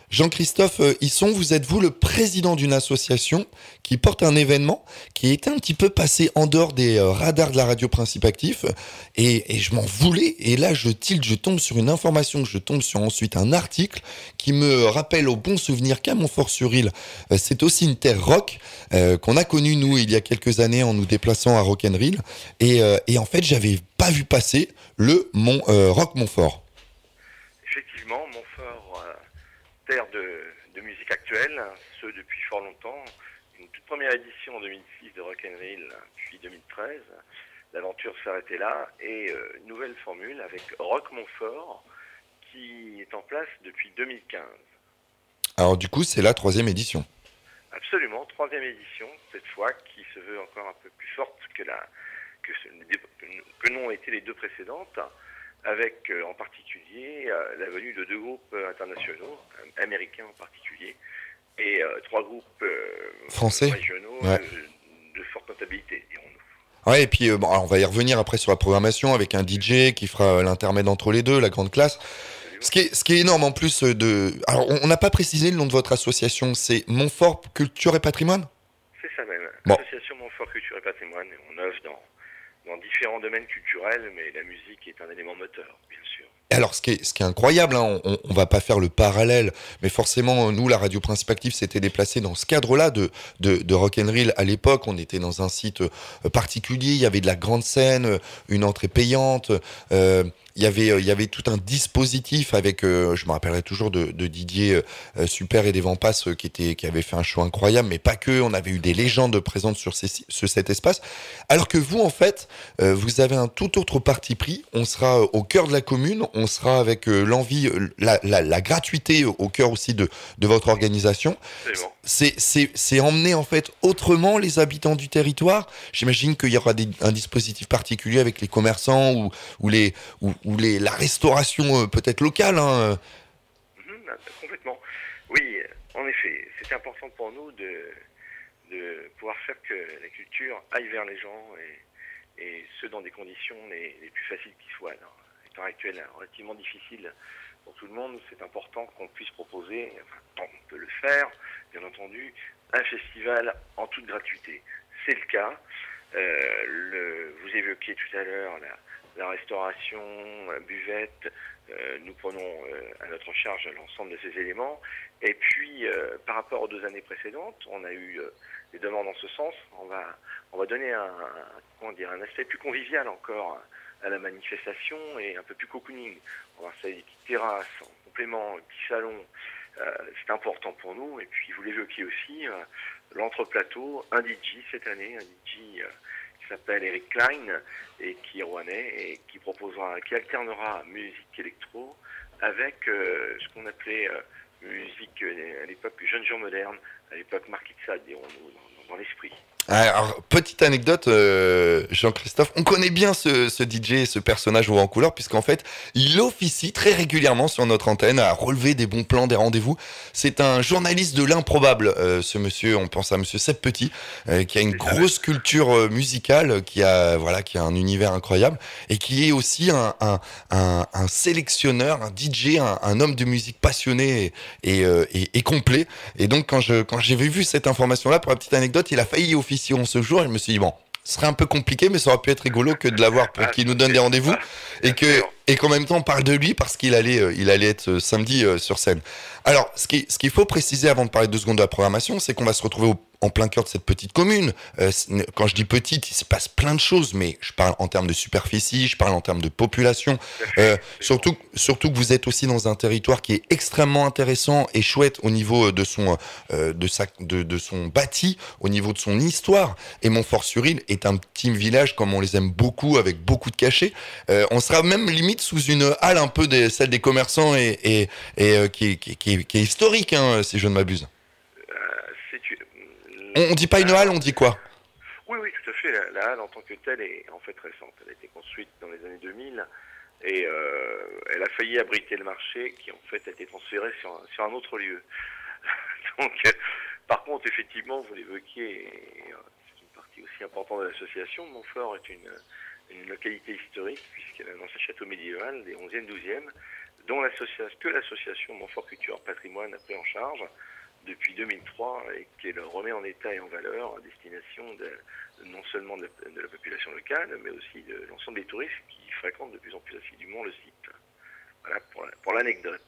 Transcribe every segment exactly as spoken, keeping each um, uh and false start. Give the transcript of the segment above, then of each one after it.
Jean-Christophe euh, Hisson, vous êtes vous le président d'une association qui porte un événement qui était un petit peu passé en dehors des euh, radars de la radio Principe Actif et, et je m'en voulais et là je tilte, je tombe sur une information, je tombe sur ensuite un article qui me rappelle au bon souvenir qu'à Montfort-sur-Île, euh, c'est aussi une terre rock euh, qu'on a connue nous il y a quelques années en nous déplaçant à Rock'n'Reel et, euh, et en fait j'avais pas vu passer le Mont, euh, Rock Montfort. Effectivement, Montfort, euh, terre de, de musique actuelle, ce depuis fort longtemps. Une toute première édition en deux mille six de Rock'n'Reel, puis deux mille treize. L'aventure s'arrêtait là et euh, nouvelle formule avec Rock Montfort qui est en place depuis deux mille quinze. Alors du coup c'est la troisième édition. Absolument, troisième édition, cette fois qui se veut encore un peu plus forte que, la, que, ce, que n'ont été les deux précédentes, avec euh, en particulier euh, la venue de deux groupes euh, internationaux, euh, américains en particulier, et euh, trois groupes euh, Français régionaux ouais. de, de forte notabilité, dirons-nous. Ouais, et puis euh, bon, alors on va y revenir après sur la programmation avec un D J qui fera l'intermède entre les deux, la grande classe. Ce qui est, ce qui est énorme en plus de... Alors on n'a pas précisé le nom de votre association, c'est Montfort Culture et Patrimoine ? C'est ça même, bon. Association Montfort Culture et Patrimoine, on œuvre dans, dans différents domaines culturels, mais la musique est un élément moteur, bien sûr. Et alors, ce qui est, ce qui est incroyable, hein, on, on va pas faire le parallèle, mais forcément, nous, la radio Principe Actif s'était déplacée dans ce cadre-là de, de, de Rock'n'Reel. À l'époque, on était dans un site particulier, il y avait de la grande scène, une entrée payante, euh, il y avait il y avait tout un dispositif avec euh, je me rappellerai toujours de, de Didier euh, Super et des Vampas euh, qui était qui avait fait un show incroyable, mais pas que, on avait eu des légendes présentes sur, ces, sur cet espace, alors que vous en fait euh, vous avez un tout autre parti pris. On sera au cœur de la commune, on sera avec euh, l'envie, la, la, la gratuité au cœur aussi de, de votre organisation. Absolument. C'est, c'est, c'est emmener en fait autrement les habitants du territoire. J'imagine qu'il y aura des, un dispositif particulier avec les commerçants ou, ou, les, ou, ou les, la restauration euh, peut-être locale. Hein. Mmh, complètement. Oui, en effet, c'est important pour nous de, de pouvoir faire que la culture aille vers les gens et, et ce dans des conditions les, les plus faciles qui soient. Alors, à l'heure actuelle, relativement difficile pour tout le monde, c'est important qu'on puisse proposer, enfin, tant qu'on peut le faire, bien entendu, un festival en toute gratuité. C'est le cas. Euh, le, vous évoquiez tout à l'heure la, la restauration, la buvette. Euh, nous prenons euh, à notre charge l'ensemble de ces éléments. Et puis, euh, par rapport aux deux années précédentes, on a eu euh, des demandes en ce sens. On va, on va donner un, un, comment dire, un aspect plus convivial encore à la manifestation et un peu plus cocooning. On va installer des petites terrasses en complément, un petit salon. Euh, c'est important pour nous. Et puis, vous l'évoquiez aussi, euh, l'entreplateau, un D J cette année, un D J euh, qui s'appelle Eric Klein et qui est rouennais et qui proposera, qui alternera musique électro avec euh, ce qu'on appelait euh, musique euh, à l'époque jeunes gens modernes, à l'époque Marquis de Sade, dirons-nous, dans, dans l'esprit. Alors, petite anecdote, euh, Jean-Christophe, on connaît bien ce, ce D J, ce personnage haut en couleur, puisqu'en fait, il officie très régulièrement sur notre antenne à relever des bons plans, des rendez-vous. C'est un journaliste de l'improbable, euh, ce monsieur, on pense à monsieur Sepp Petit, euh, qui a une grosse culture euh, musicale, qui a, voilà, qui a un univers incroyable, et qui est aussi un, un, un, un sélectionneur, un D J, un, un homme de musique passionné et, et, euh, et, et complet. Et donc, quand je, quand j'avais vu cette information-là, pour la petite anecdote, il a failli officier ce jour, et je me suis dit bon, ce serait un peu compliqué, mais ça aurait pu être rigolo que de l'avoir pour ah, qu'il nous donne des rendez-vous et que et qu'en même temps on parle de lui parce qu'il allait euh, il allait être euh, samedi euh, sur scène. Alors, ce qui ce qu'il faut préciser avant de parler deux secondes de la programmation, c'est qu'on va se retrouver au, en plein cœur de cette petite commune. Euh, quand je dis petite, il se passe plein de choses, mais je parle en termes de superficie, je parle en termes de population. Euh, surtout surtout que vous êtes aussi dans un territoire qui est extrêmement intéressant et chouette au niveau de son euh, de sa de, de son bâti, au niveau de son histoire. Et Montfort-sur-Île est un petit village comme on les aime beaucoup, avec beaucoup de cachets. Euh, on sera même limite sous une halle un peu des, celle des commerçants et, et, et euh, qui, qui, qui, qui est historique, hein, si je ne m'abuse. Euh, c'est, on, on dit pas une halle, on dit quoi? Oui, oui, tout à fait. La, la halle en tant que telle est en fait récente. Elle a été construite dans les années deux mille et euh, elle a failli abriter le marché qui en fait a été transféré sur un, sur un autre lieu. Donc, euh, par contre, effectivement, vous l'évoquiez, c'est une partie aussi importante de l'association. Montfort est une, une localité historique puisqu'elle a un ancien château médiéval des onzième, douzième, dont l'association, que l'association Montfort Culture Patrimoine a pris en charge depuis deux mille trois et qu'elle remet en état et en valeur à destination de, non seulement de, de la population locale, mais aussi de l'ensemble des touristes qui fréquentent de plus en plus assidûment le site. Voilà pour, pour l'anecdote.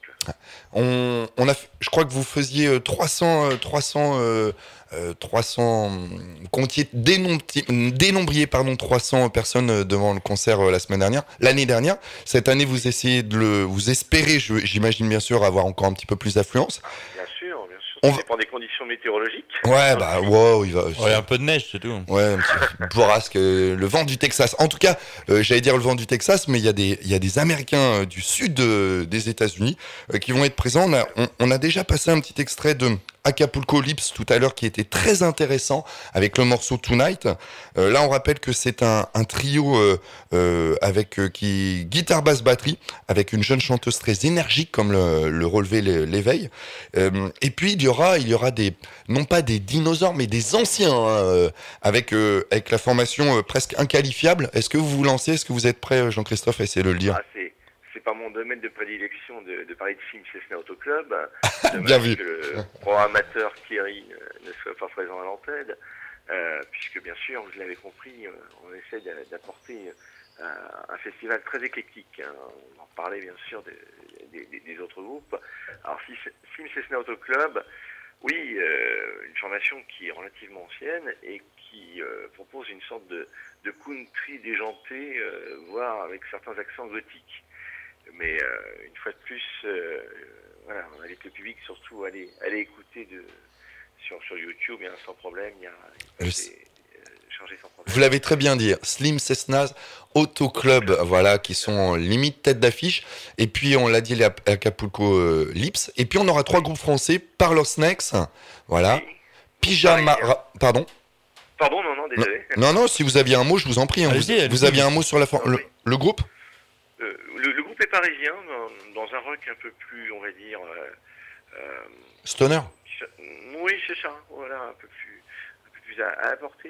On, on a, je crois que vous faisiez trois cents, trois cents, euh, euh, trois cents, comptiez, dénombriez, dénombriez pardon, trois cents personnes devant le concert la semaine dernière, l'année dernière. Cette année, vous essayez de le, vous espérez, je, j'imagine bien sûr, avoir encore un petit peu plus d'affluence. Bien sûr, bien sûr. On ça dépend des conditions météorologiques. Ouais, bah, wow, il va. Ouais, un peu de neige, c'est tout. Ouais, un petit bourrasque, euh, le vent du Texas. En tout cas, euh, j'allais dire le vent du Texas, mais il y a des, il y a des Américains euh, du sud euh, des États-Unis euh, qui vont être présents. On a, on, on a déjà passé un petit extrait de Acapulco Lips tout à l'heure qui était très intéressant avec le morceau Tonight. Euh, là, on rappelle que c'est un, un trio euh, euh, avec euh, qui guitare, basse, batterie, avec une jeune chanteuse très énergique comme le, le relevait l'éveil. Euh, et puis il y aura, il y aura des, non pas des dinosaures, mais des anciens, hein, euh, avec euh, avec la formation euh, presque inqualifiable. Est-ce que vous vous lancez? Est-ce que vous êtes prêt, Jean-Christophe, à essayer de le dire? Ah, c'est, c'est pas mon domaine de prédilection de, de parler de film Cessna Auto Club. Bien vu. Que le programmateur Thierry ne, ne soit pas présent à l'antenne, euh, puisque bien sûr, vous l'avez compris, on essaie d'apporter euh, un festival très éclectique. Hein. On en parlait bien sûr de, de, de, des autres groupes. Alors, Film Cessna Auto Club, oui, euh, une formation qui est relativement ancienne et qui euh, propose une sorte de, de country déjanté, euh, voire avec certains accents gothiques. Mais euh, une fois de plus, euh, voilà, on invite le public surtout à aller, à aller écouter de, sur, sur YouTube, hein, sans problème, il y a, il y a des, euh, chargé sans problème. Vous l'avez très bien dit, Slim Cessnas Auto Club, voilà, qui sont en limite tête d'affiche. Et puis on l'a dit, les Acapulco euh, Lips. Et puis on aura trois groupes français, Parlos Snakes, voilà, Oui. Pyjama, Ra- pardon. Pardon, non, non, désolé. Non, non, si vous aviez un mot, je vous en prie. Hein. Vous, Allez-y, vous aviez un mot sur la for- Non, le, oui. le groupe Euh, le, le groupe est parisien, dans, dans un rock un peu plus, on va dire... Euh, euh, Stoner. Oui, c'est ça, voilà, un peu plus, un peu plus à, à la portée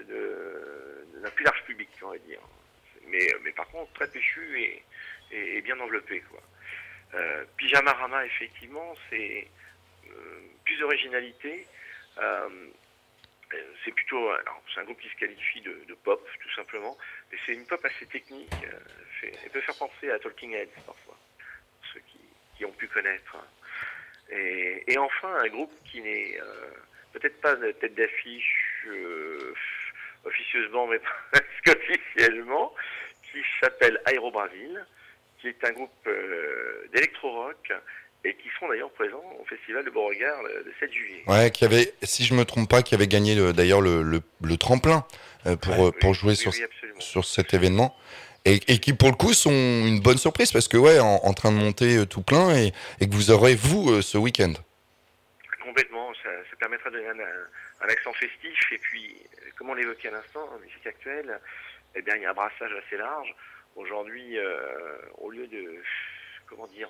de, d'un plus large public, on va dire. Mais, mais par contre, très péchu et, et, et bien enveloppé, quoi. Euh, Pyjamarama, effectivement, c'est euh, plus d'originalité. Euh, c'est plutôt, alors, c'est un groupe qui se qualifie de, de pop, tout simplement, mais c'est une pop assez technique. Euh, fait, elle peut faire penser à Talking Heads, parfois, pour ceux qui, qui ont pu connaître. Et, et enfin, un groupe qui n'est euh, peut-être pas de tête d'affiche euh, officieusement, mais presque officiellement, qui s'appelle Aero Brasil, qui est un groupe euh, d'électro-rock et qui seront d'ailleurs présents au Festival de Beauregard le, le sept juillet. Ouais, qui avait, si je me trompe pas, qui avait gagné le- d'ailleurs le, le, le tremplin euh, pour, Ouais, euh, pour oui, jouer oui, sur, oui, absolument. sur cet événement. Et, et qui pour le coup sont une bonne surprise parce que ouais, en, en train de monter euh, tout plein et, et que vous aurez vous euh, ce week-end. Complètement, ça, ça permettra de donner un, un accent festif et puis, comme on l'évoquait à l'instant, en musique actuelle, eh bien, il y a un brassage assez large. Aujourd'hui, euh, au lieu de, comment dire,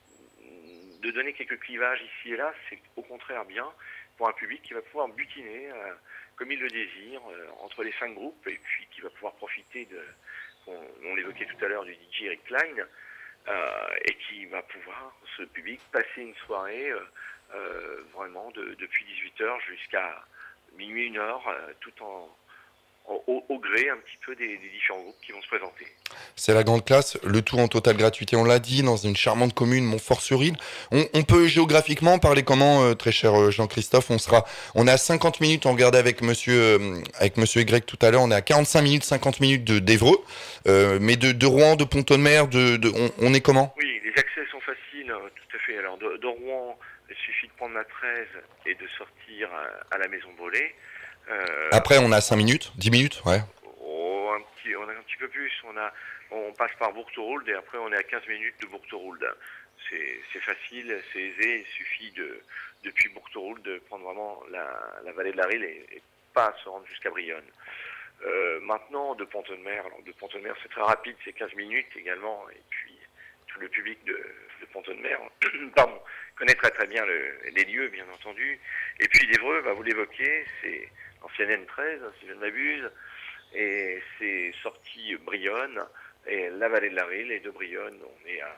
de donner quelques clivages ici et là, c'est au contraire bien pour un public qui va pouvoir butiner euh, comme il le désire euh, entre les cinq groupes et puis qui va pouvoir profiter de, on, on l'évoquait tout à l'heure, du D J Eric Klein euh, et qui va pouvoir, ce public, passer une soirée euh, euh, vraiment de, depuis dix-huit heures jusqu'à minuit, une heure, euh, tout en Au, au gré un petit peu des, des différents groupes qui vont se présenter. C'est la grande classe, le tout en totale gratuité, on l'a dit, dans une charmante commune, Montfort-sur-Île. On, on peut géographiquement parler comment, euh, très cher euh, Jean-Christophe? On sera, on est à cinquante minutes, on regardait avec monsieur, euh, avec monsieur Y tout à l'heure, on est à quarante-cinq minutes, cinquante minutes de d'Évreux, euh, mais de, de Rouen, de Pont-de-Mer, de, de, on, on est comment? Oui, les accès sont faciles, hein, tout à fait. Alors de, de Rouen, il suffit de prendre la treize et de sortir à, à la Maison Brûlée. Euh, Après, on a cinq minutes, dix minutes, ouais. Oh, un petit, on a un petit peu plus. On a, on passe par Bourgtheroulde et après on est à quinze minutes de Bourgtheroulde. C'est, c'est facile, c'est aisé. Il suffit de, depuis Bourgtheroulde, de prendre vraiment la, la vallée de la Rille et, et pas se rendre jusqu'à Brionne. Euh, maintenant, de Pont-de-Mer, alors de Pont-de-Mer, c'est très rapide, c'est quinze minutes également. Et puis tout le public de, de Pont-de-Mer, pardon, connaît très très bien le, les lieux, bien entendu. Et puis d'Évreux, bah, vous l'évoquez, c'est l'ancienne N treize, si je ne m'abuse, et c'est sorti Brionne et la vallée de la Rille, et de Brionne, on est à,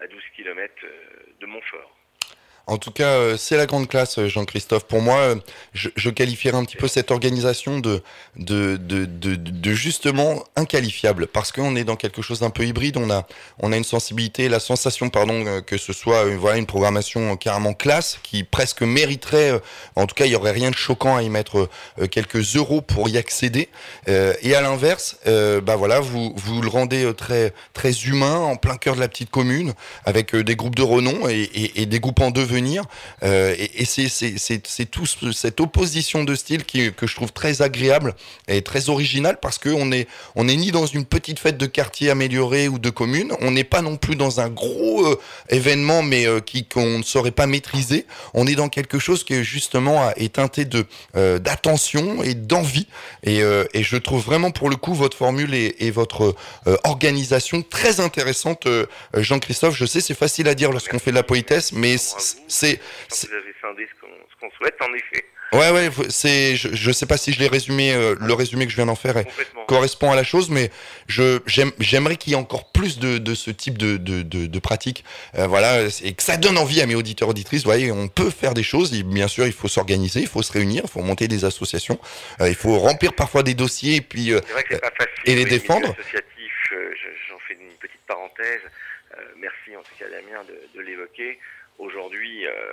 à douze kilomètres de Montfort. En tout cas, euh, c'est la grande classe, Jean-Christophe. Pour moi, euh, je, je qualifierais un petit peu cette organisation de, de, de, de, de justement inqualifiable, parce qu'on est dans quelque chose d'un peu hybride. On a, on a une sensibilité, la sensation, pardon, euh, que ce soit euh, voilà une programmation carrément classe qui presque mériterait. Euh, en tout cas, il y aurait rien de choquant à y mettre euh, quelques euros pour y accéder. Euh, et à l'inverse, euh, bah voilà, vous, vous le rendez euh, très, très humain, en plein cœur de la petite commune, avec euh, des groupes de renom et, et, et des groupes en devenir. Euh, et et c'est, c'est, c'est, c'est tout cette opposition de style qui, que je trouve très agréable et très originale, parce qu'on est, on est ni dans une petite fête de quartier améliorée ou de commune, on n'est pas non plus dans un gros euh, événement mais euh, qui, qu'on ne saurait pas maîtriser. On est dans quelque chose qui justement est teinté de, euh, d'attention et d'envie. Et, euh, et je trouve vraiment pour le coup votre formule et, et votre euh, organisation très intéressante, euh, Jean-Christophe. Je sais, c'est facile à dire lorsqu'on fait de la politesse, mais c'est, c'est, c'est... Vous avez scindé ce qu'on, ce qu'on souhaite, en effet. Ouais, ouais, c'est, je, je sais pas si je l'ai résumé, euh, le résumé que je viens d'en faire est, correspond à la chose, mais je, j'aime, j'aimerais qu'il y ait encore plus de, de ce type de, de, de, de pratiques, euh, voilà, et que ça donne envie à mes auditeurs, auditrices. Vous voyez, on peut faire des choses, et bien sûr, il faut s'organiser, il faut se réunir, il faut monter des associations, euh, il faut remplir parfois des dossiers, et puis, euh, c'est vrai que c'est pas facile, et les oui, défendre. Associatif, euh, j'en fais une petite parenthèse, euh, merci en tout cas Damien de, de l'évoquer. Aujourd'hui, euh,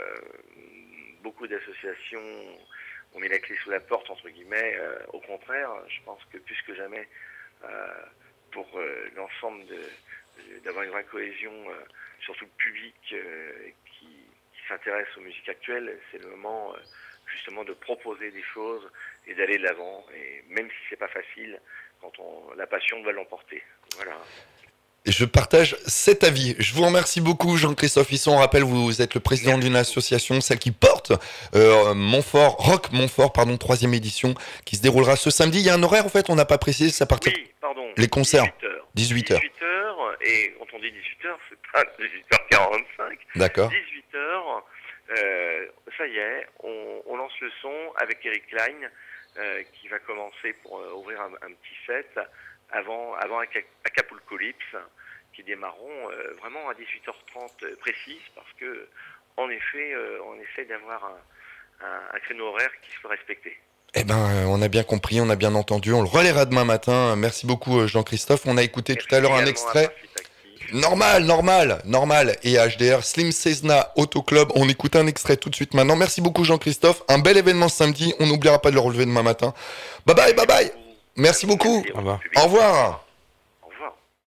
beaucoup d'associations ont mis la clé sous la porte, entre guillemets. Euh, au contraire, je pense que plus que jamais, euh, pour euh, l'ensemble de, de, d'avoir une vraie cohésion, euh, surtout le public euh, qui, qui s'intéresse aux musiques actuelles, c'est le moment euh, justement de proposer des choses et d'aller de l'avant. Et même si c'est pas facile, quand on, la passion doit l'emporter. Voilà. Je partage cet avis. Je vous remercie beaucoup, Jean-Christophe Hisson. On rappelle, vous êtes le président d'une association, celle qui porte euh, Montfort, Rock Montfort, pardon, troisième édition, qui se déroulera ce samedi. Il y a un horaire, en fait, on n'a pas précisé, c'est à partir... Oui, pardon. Les concerts. dix-huit heures. dix-huit heures, et quand on dit dix-huit heures, c'est pas dix-huit heures quarante-cinq. D'accord. dix-huit heures, euh, ça y est, on, on lance le son avec Eric Klein, euh, qui va commencer pour euh, ouvrir un, un petit set avant, avant Acapulcolypse, qui démarreront euh, vraiment à dix-huit heures trente euh, précise, parce que en effet, euh, on essaie d'avoir un, un, un créneau horaire qui soit respecté. Eh ben, euh, on a bien compris, on a bien entendu. On le relaiera demain matin. Merci beaucoup, Jean-Christophe. On a écouté Merci tout à l'heure un extrait. Normal, normal, normal. Et H D R, Slim Cessna Auto Club. On écoute un extrait tout de suite maintenant. Merci beaucoup, Jean-Christophe. Un bel événement samedi. On n'oubliera pas de le relever demain matin. Bye bye, bye bye. Merci beaucoup. Au revoir. Au revoir.